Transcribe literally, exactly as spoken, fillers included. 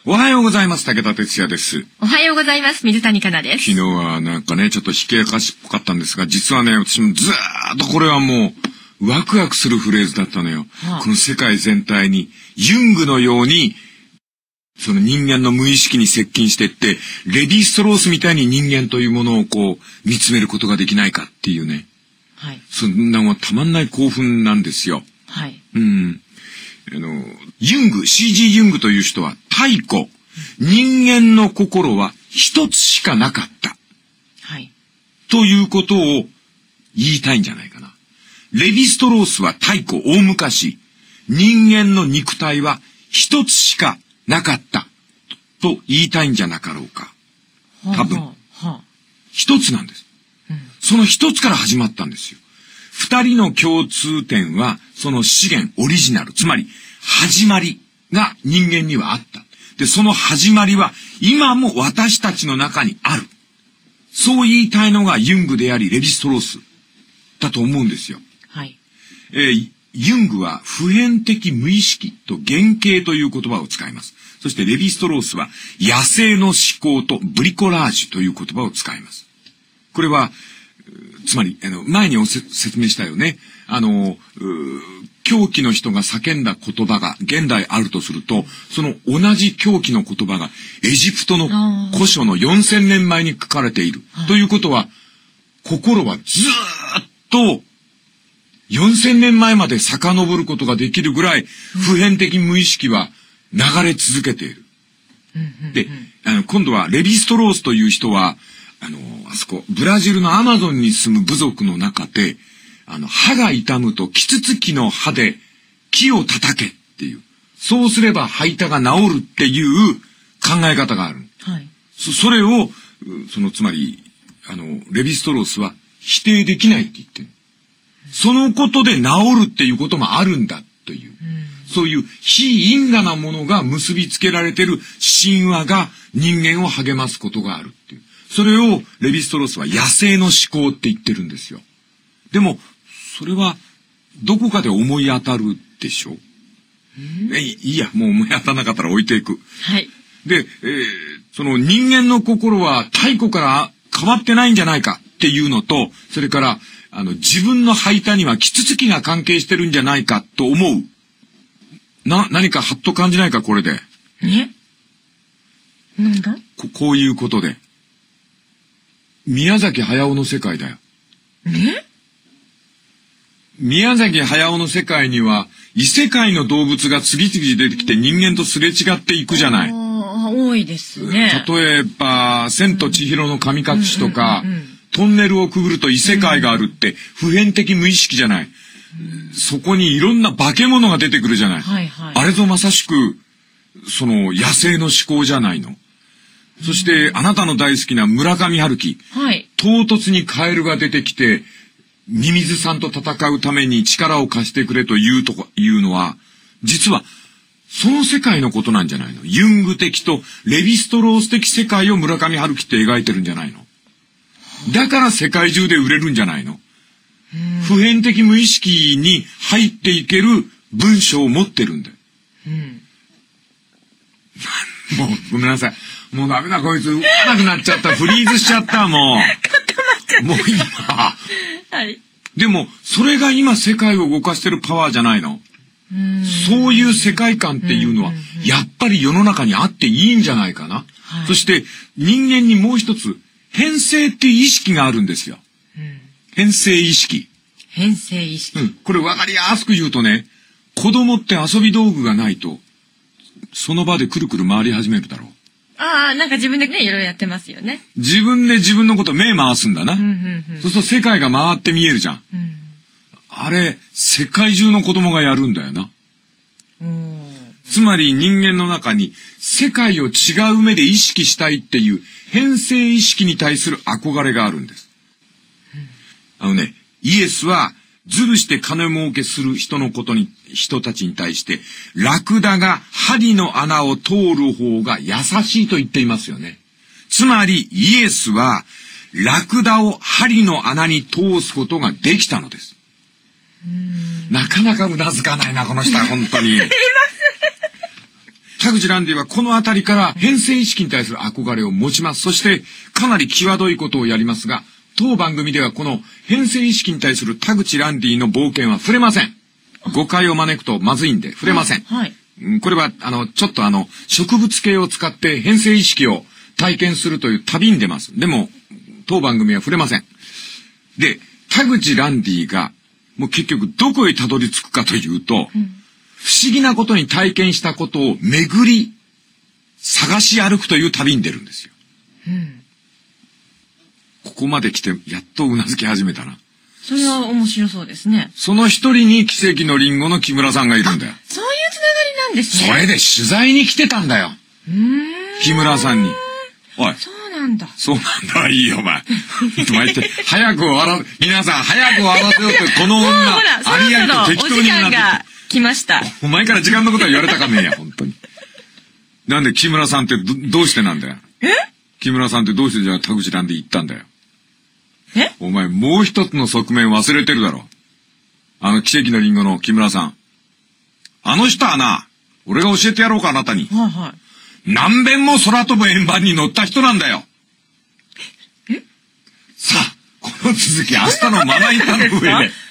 おはようございます。武田哲也です。 おはようございます。水谷香奈です。 昨日はなんかね、ちょっとひけやかしっぽかったんですが、実はね、私もずーっとこれはもう、ワクワクするフレーズだったのよ。はあ、この世界全体に、ユングのように、その人間の無意識に接近していって、レヴィ・ストロースみたいに人間というものをこう、見つめることができないかっていうね。はい。そんなのはたまんない興奮なんですよ。はい。うん。あの、ユング、シージー ユングという人は、太古、人間の心は一つしかなかった。はい。ということを言いたいんじゃないかな。レヴィ・ストロースは太古、大昔、人間の肉体は一つしかなかった。と言いたいんじゃなかろうか。多分。はあはあ、一つなんです。うん、その一つから始まったんですよ。二人の共通点は、その資源、オリジナル、つまり、始まりが人間にはあった。で、その始まりは、今も私たちの中にある。そう言いたいのがユングであり、レヴィ・ストロースだと思うんですよ。はい。えー、ユングは普遍的無意識と原型という言葉を使います。そしてレヴィ・ストロースは野生の思考とブリコラージュという言葉を使います。これは、つまり、あの、前におせ説明したよね。あの、狂気の人が叫んだ言葉が現代あるとすると、その同じ狂気の言葉がエジプトの古書のよんせんねんまえに書かれている。ということは、心はずーっとよんせんねんまえまで遡ることができるぐらい普遍的無意識は流れ続けている。で、あの、今度はレヴィ・ストロースという人は、あの、あそこ、ブラジルのアマゾンに住む部族の中で、あの、歯が痛むと、キツツキの歯で木を叩けっていう。そうすれば歯痛が治るっていう考え方がある。はい。そ、それを、その、つまり、あの、レヴィ・ストロースは否定できないって言ってる。そのことで治るっていうこともあるんだという。うん、そういう非因果なものが結びつけられている神話が人間を励ますことがあるっていう。それをレヴィ・ストロースは野生の思考って言ってるんですよ。でも、それはどこかで思い当たるでしょう。え、いいや、もう思い当たらなかったら置いていく。はい。で、えー、その人間の心は太古から変わってないんじゃないかっていうのと、それから、あの、自分の吐いたにはキツツキが関係してるんじゃないかと思う。な、何かハッと感じないか、これで。 え？なんだ？ こ、こういうことで。宮崎駿の世界だよ。 え？ 宮崎駿の世界には異世界の動物が次々出てきて人間とすれ違っていくじゃない。 多いですね。 例えば、千と千尋の神隠しとか、うんうんうんうん、トンネルをくぐると異世界があるって普遍的無意識じゃない。うん、そこにいろんな化け物が出てくるじゃない。はいはい、あれぞまさしく、その野生の思考じゃないの。そして、あなたの大好きな村上春樹。はい。唐突にカエルが出てきて、ミミズさんと戦うために力を貸してくれというとか、いうのは、実は、その世界のことなんじゃないの。ユング的とレヴィ・ストロース的世界を村上春樹って描いてるんじゃないの。だから世界中で売れるんじゃないの。普遍的無意識に入っていける文章を持ってるんだよ。うん、もう、ごめんなさい。もうダメだ、こいつ、動かなくなっちゃった。フリーズしちゃった、もう。もう今。はい。でも、それが今世界を動かしてるパワーじゃないの。うーん、そういう世界観っていうのは、やっぱり世の中にあっていいんじゃないかな。はい、そして、人間にもう一つ、変性っていう意識があるんですよ。うん、変性意識。 変性意識。 うん。これ分かりやすく言うとね、子供って遊び道具がないと、その場でくるくる回り始めるだろう。 ああ、なんか自分でね、いろいろやってますよね。 自分で自分のこと目回すんだな。うんうんうん、そうすると世界が回って見えるじゃん。うん、あれ、世界中の子供がやるんだよな。つまり人間の中に世界を違う目で意識したいっていう変性意識に対する憧れがあるんです。うん、あのね、イエスはずるして金儲けする人のことに、人たちに対して、ラクダが針の穴を通る方が優しいと言っていますよね。つまり、イエスは、ラクダを針の穴に通すことができたのです。なかなかうなずかないな、この人は、本当に。 田口ランディはこのあたりから変性意識に対する憧れを持ちます。そしてかなり際どいことをやりますが、当番組ではこの変性意識に対する田口ランディの冒険は触れません。誤解を招くとまずいんで触れません。 はいはい、 これはあのちょっとあの植物系を使って変性意識を体験するという旅に出ます。でも当番組は触れません。で、田口ランディがもう結局どこへたどり着くかというと、うん、不思議なことに体験したことを巡り探し歩くという旅に出るんですよ。うん、ここまで来てやっとうなずき始めたな。 それは面白そうですね。 その一人に奇跡のリンゴの木村さんがいるんだよ。 そういうつながりなんですね。 それで取材に来てたんだよ。うーん、木村さんに。おい。 そうなんだ。 そうなんだ。いいよ、お前。お前って、早く終わら、皆さん早く終わらせようって、この女、ありありと適当になって。お時間が来ました。 お前から時間のことは言われたかねえや、本当に。なんで木村さんってど、どうしてなんだよ。 え？ 木村さんってどうしてじゃあ田口なんで行ったんだよ。 え？ お前もう一つの側面忘れてるだろ。あの奇跡のリンゴの木村さん。あの人はな、俺が教えてやろうか、あなたに。 はいはい。 何遍も空飛ぶ円盤に乗った人なんだよ。 え？ さあ、この続き明日のまな板の上で。